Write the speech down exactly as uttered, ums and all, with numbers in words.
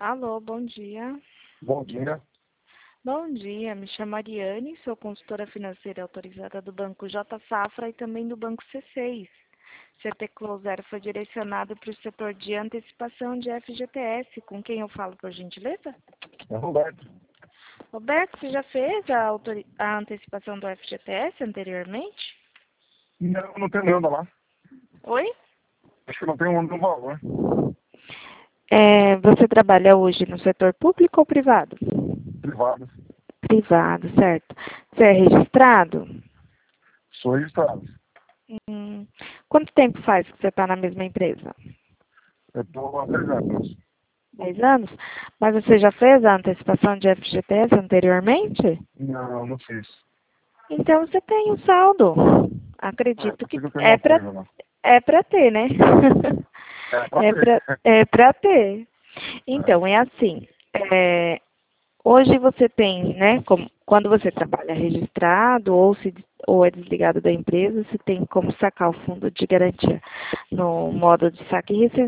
Alô, bom dia. Bom dia. Bom dia, me chamo Ariane, sou consultora financeira autorizada do Banco J Safra e também do Banco C seis. C T Close Zero foi direcionado para o setor de antecipação de F G T S. Com quem eu falo, por gentileza? É Roberto. Roberto, você já fez a, autori- a antecipação do F G T S anteriormente? Não, não tem nada lá. Oi? Acho que não tem um no valor. É, você trabalha hoje no setor público ou privado? Privado. Privado, certo. Você é registrado? Sou registrado. Hum, quanto tempo faz que você está na mesma empresa? Eu estou há dez anos. Dez anos? Mas você já fez a antecipação de F G T S anteriormente? Não, não fiz. Então você tem um saldo. É, Acredito que consigo ter é uma para coisa lá. é para ter, né? É, pra É ter. para é para ter. É. Então, é assim, é, hoje você tem, né, como, quando você trabalha registrado ou, se, ou é desligado da empresa, você tem como sacar o fundo de garantia no modo de saque e